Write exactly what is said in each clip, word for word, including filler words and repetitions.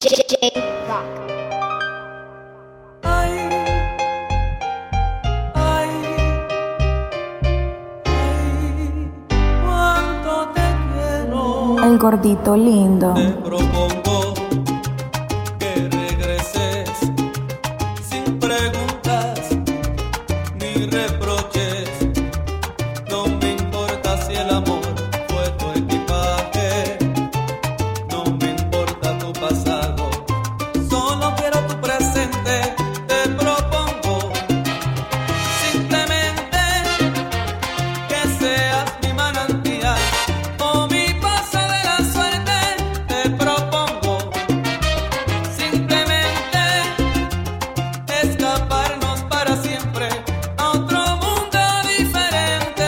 Rock. Ay, ay, ay, cuánto te quiero. El gordito lindo. Te propongo que regreses sin preguntas ni reproches. No me importa si el amor fue tu equipaje, no me importa tu pasado, solo quiero tu presente. Te propongo simplemente que seas mi manantial o mi paso de la suerte. Te propongo simplemente escaparnos para siempre a otro mundo diferente.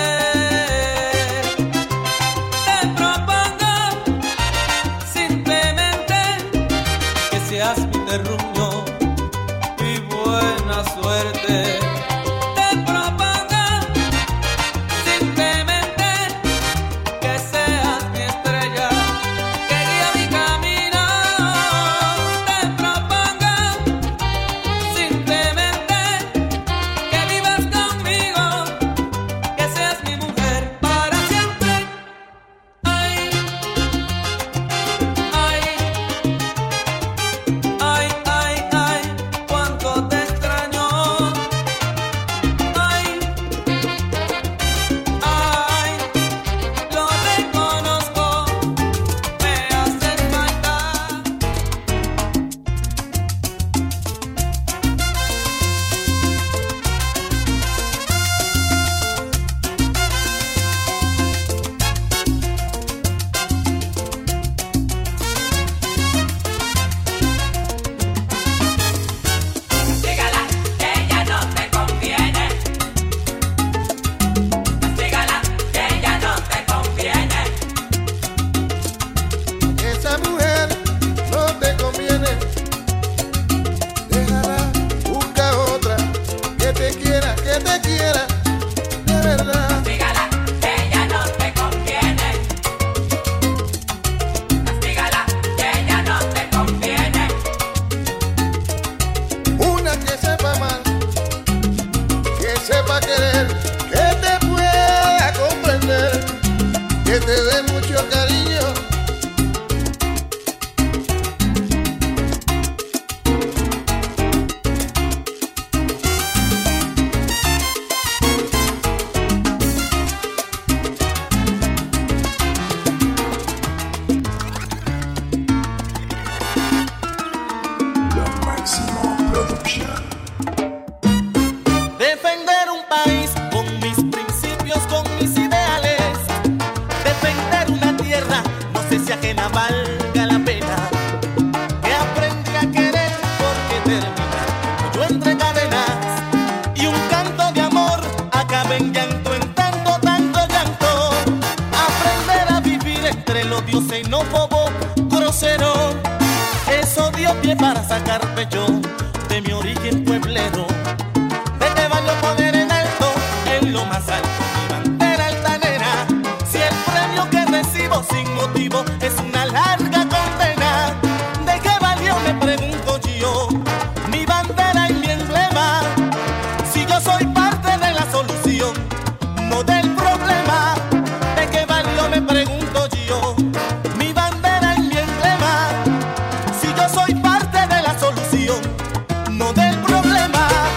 Te propongo simplemente que seas mi terruño y buena suerte. Te propongo simplemente que seas mi estrella que guía mi camino. Te propongo simplemente que vivas conmigo, que seas mi mujer para siempre. Ay, ay, ay, ay, ay, cuánto te extraño. Ay, ay, lo reconozco, me haces falta. Dígala que ella no te conviene. Dígala que ella no te conviene. Esa mujer no te conviene. Déjala, busca otra que te quiera, que te quiera de verdad. Dígala que ella no te conviene. Dígala que ella no te conviene. Una que sepa amar, que sepa querer, que te pueda comprender, que te dé mucho cariño. Defender un país con mis principios, con mis ideales. Defender una tierra, no sé si ajena valga la pena. Que aprendí a querer porque termina yo entre cadenas. Y un canto de amor acaba en llanto, en tanto, tanto llanto. Aprender a vivir entre los dioses y no bobo, grosero. Eso dio pie para sacar pecho de mi origen pueblero. ¿De qué valió poner en alto, en lo más alto, mi bandera altanera? Si el premio que recibo sin motivo es una larga condena. ¿De qué valió, me pregunto yo, mi bandera y mi emblema? Si yo soy parte de la solución, no del problema. ¿De qué valió, me pregunto yo, mi bandera y mi emblema? Si yo soy parte de la solución, no del problema.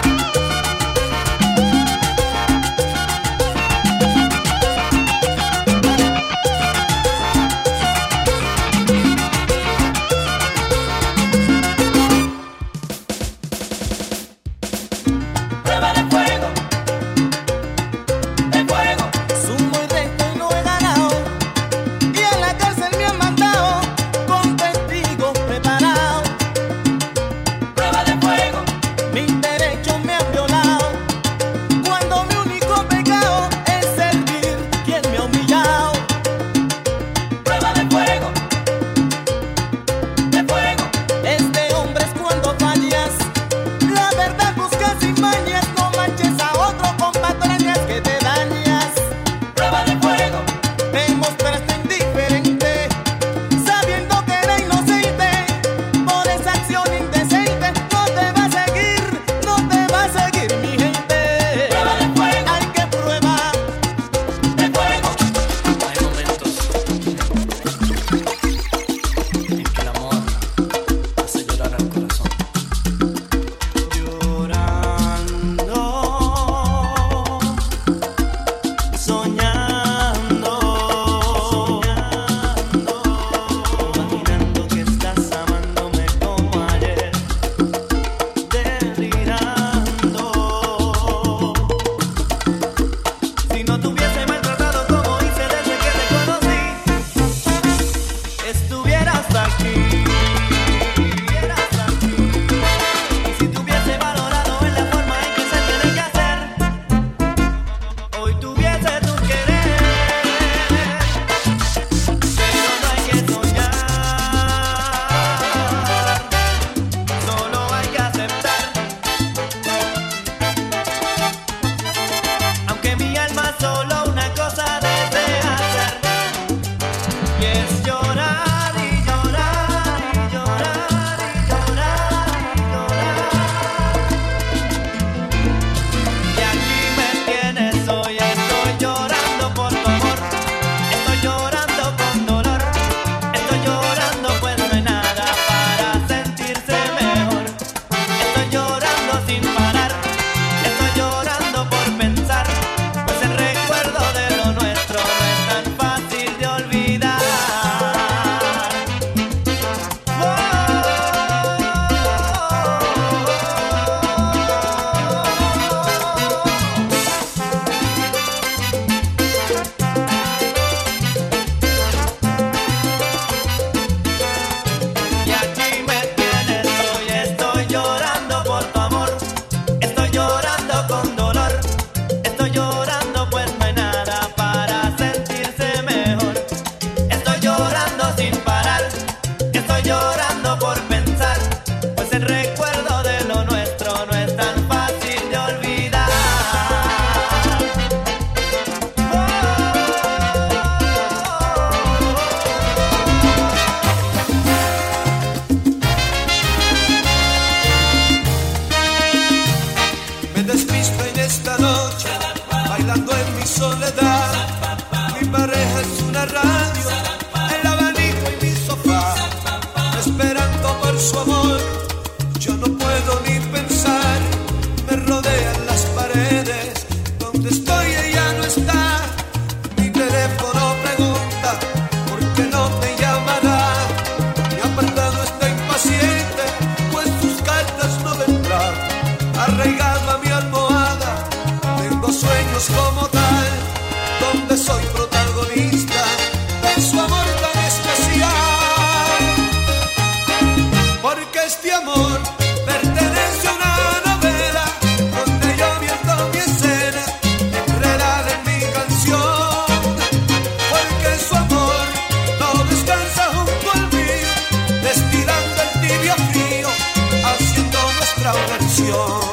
este amor pertenece a una novela donde yo vierto mi escena enredada en mi canción, porque su amor no descansa junto al mío, destilando el tibio frío, haciendo nuestra versión.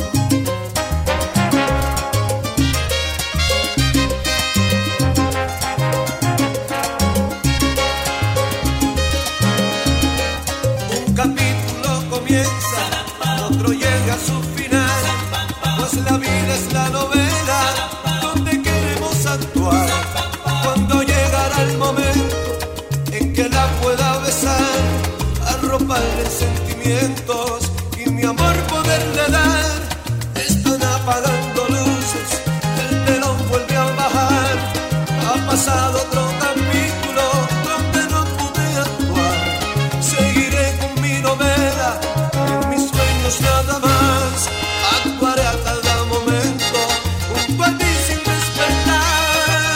Otro llega a su final, pues la vida es la novela donde queremos actuar. Cuando llegará el momento en que la pueda besar, arroparle sentimientos y mi amor poderle dar. Están apagando luces, el telón vuelve a bajar. Ha pasado otro capítulo donde no pude actuar. Seguiré con mi novela, nada más, actuaré a cada momento junto a ti sin despertar,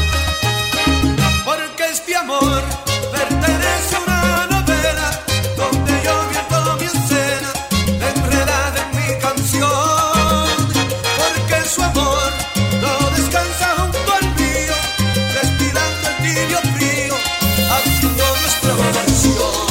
porque este amor pertenece a una novela donde yo vierto mi escena enredada en mi canción, porque su amor no descansa junto al mío, destilando el tibio frío, haciendo nuestra versión.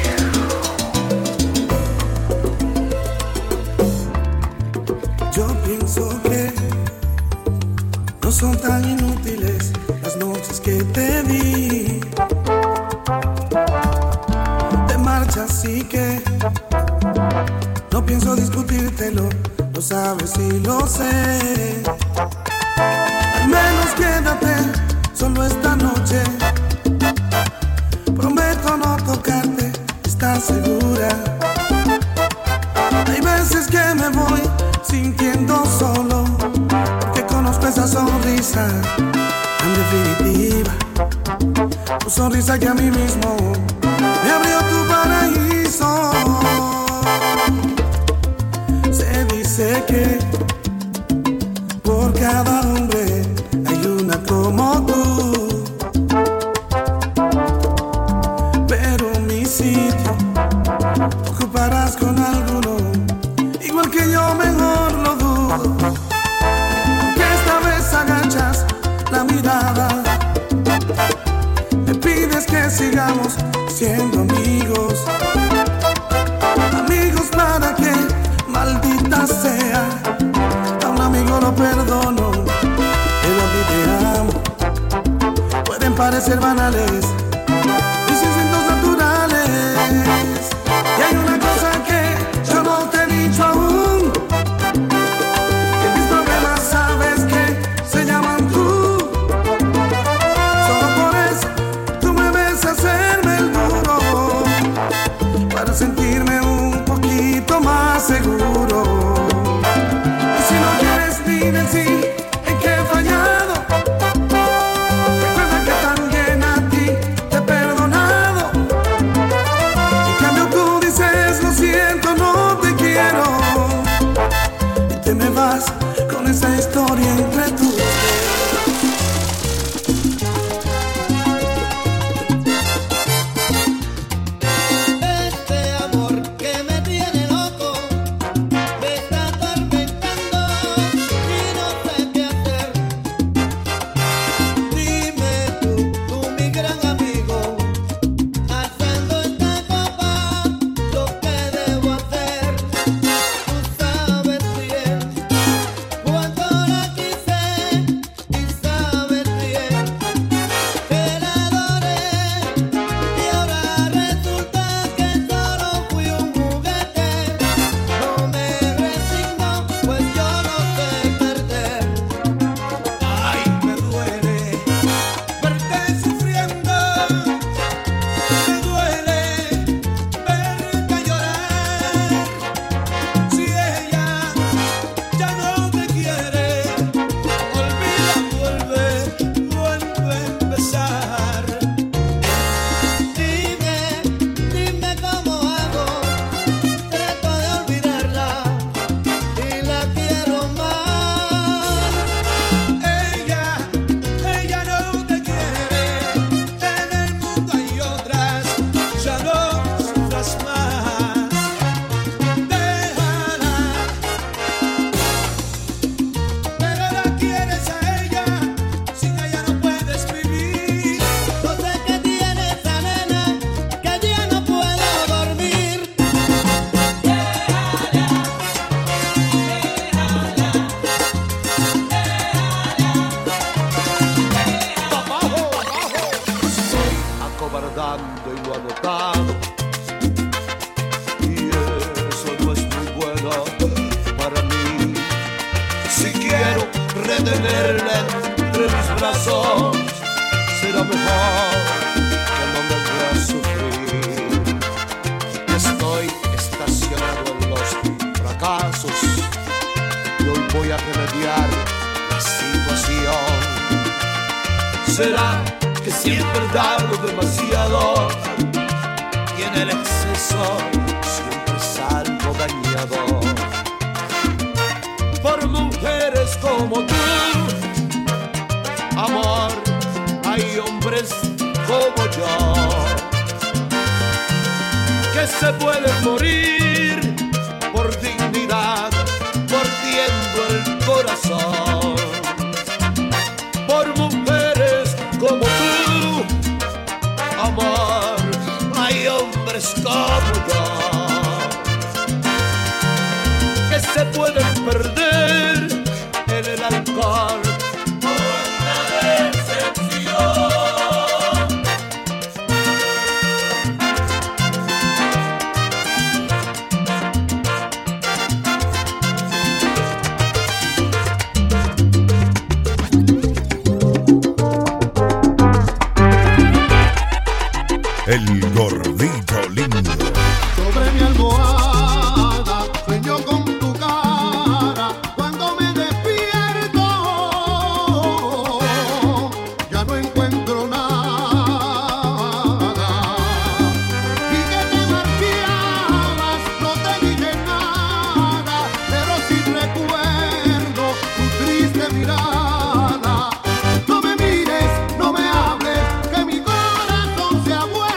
No son tan inútiles las noches que te di. Te marchas, así que no pienso discutírtelo, lo sabes y lo sé. Al menos quédate solo esta noche. Prometo no tocarte, ¿estás segura? Hay veces que me voy sintiendo solo, porque conozco esa sonrisa tan definitiva, tu sonrisa que a mí mismo me abrió tu paraíso. Se dice que por cada hombre hay una como tú, pero mi sitio ocuparás con alguno igual que yo, mejor lo dudo, porque esta vez agachas la mirada, me pides que sigamos siendo amigos, amigos para que, maldita sea, a un amigo lo perdono, pero a ti te amo, pueden parecer banales, mis instintos naturales, y hay una cosa que yo no te he dicho aún, que mis problemas sabes que se llaman tú. Solo por eso tú me ves hacerme el duro, para sentirme un poquito más seguro. Y si no quieres ni decir en qué he fallado, recuerda que también a ti te he perdonado. En cambio tú dices lo siento, no te quiero, y te me vas con esa historia entre tus dedos. Este amor que me tiene loco estacionado en los fracasos y hoy voy a remediar la situación. ¿Será que siempre he dado demasiado y en el exceso siempre salgo dañado? Por mujeres como tú, amor, hay hombres como yo que se pueden morir por dignidad, mordiendo el corazón. Por mujeres como tú, amor, hay hombres como yo que se pueden perder en el alcohol por la decepción. El gordito lindo. Sobre mi almohada sueño con tu cara cuando me despierto. Ya no encuentro nada. Y que te marchabas, no te dije nada, pero sí recuerdo tu triste mirada. No me mires, no me hables, que mi corazón se ha vuelto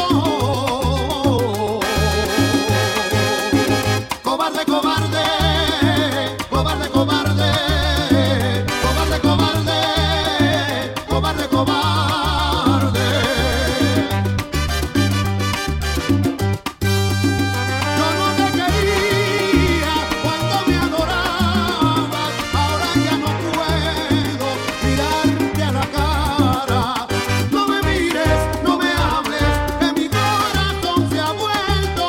cobarde, cobarde, cobarde, cobarde, cobarde, cobarde, cobarde, cobarde. Yo no te quería cuando me adorabas, ahora ya no puedo mirarte a la cara. No me mires, no me hables, que mi corazón se ha vuelto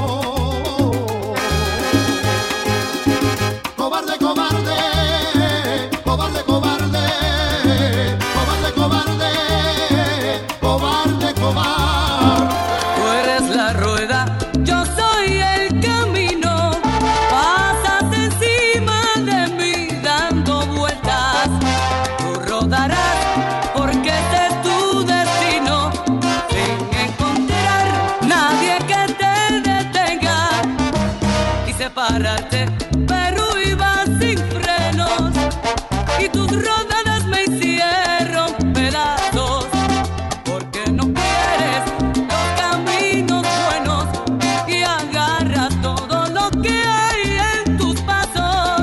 cobarde, cobarde, cobarde, cobarde, cobarde, cobarde, cobarde, cobarde. Tú eres la rueda, yo soy el camino. Pasas encima de mí dando vueltas. Tú rodarás porque ese es tu destino. Sin encontrar nadie que te detenga y separarte, pero ibas sin frenos y tus rodadas me hicieron pedazos. Porque no quieres los caminos buenos y agarras todo lo que hay en tus pasos.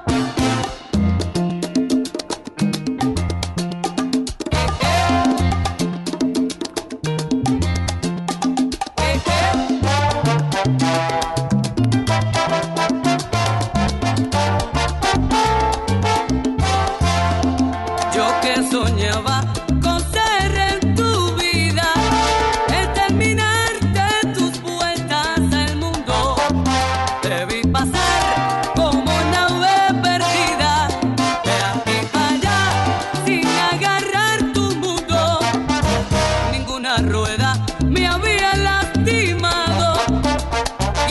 Eh, eh, eh, eh. Yo que soñaba con ser en tu vida, el terminarte tus vueltas al mundo. Te vi pasar como nave perdida, de aquí para allá, sin agarrar tu mundo. Ninguna rueda me había lastimado y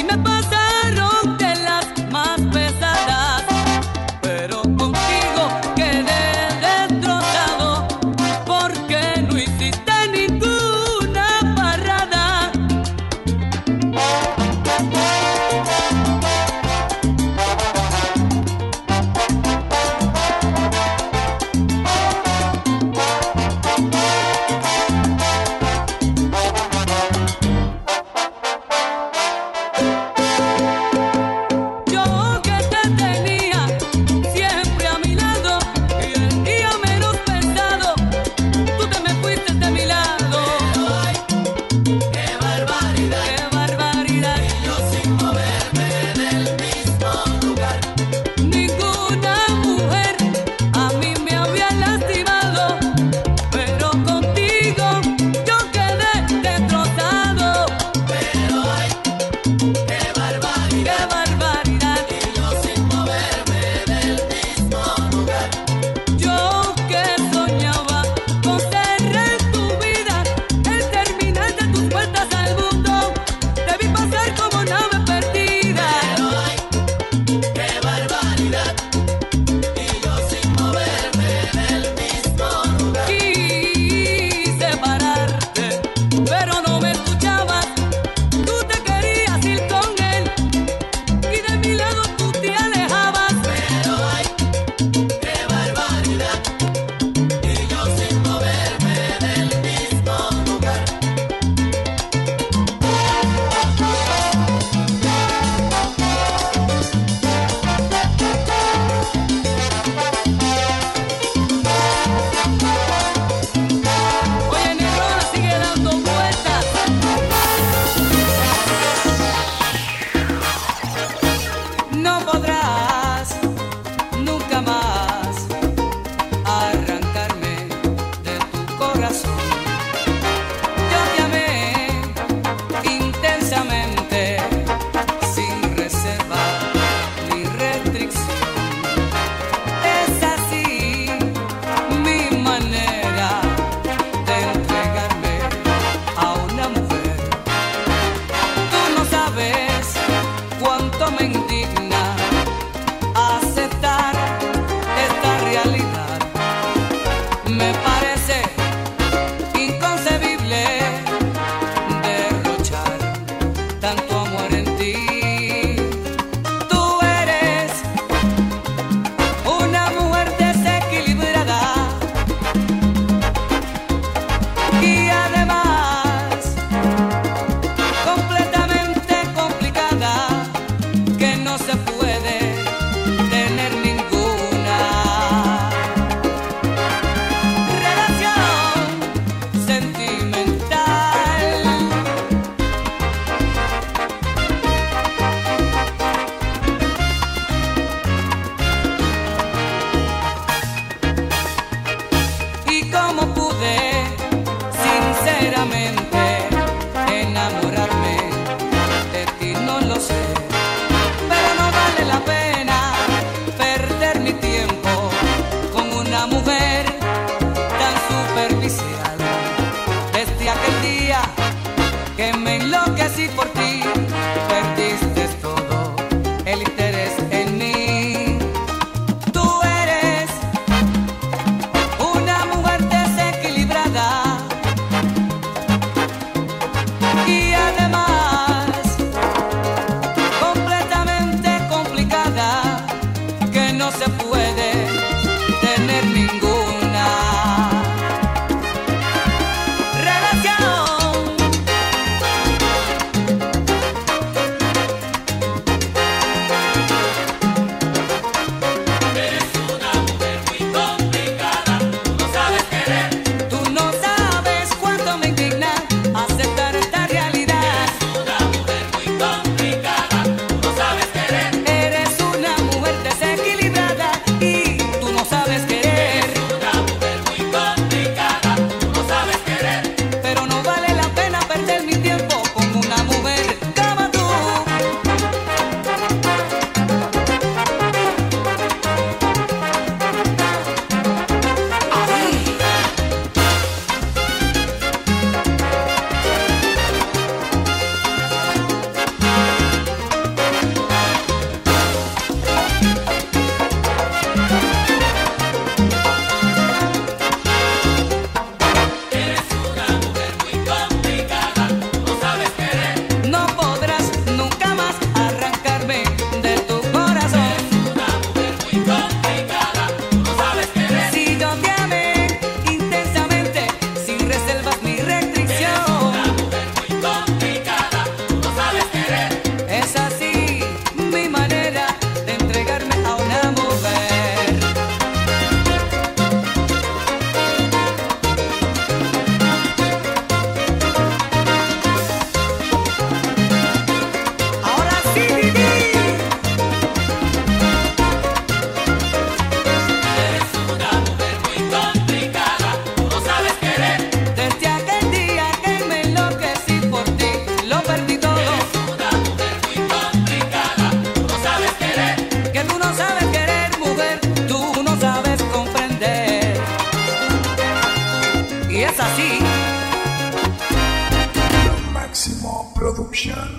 Production.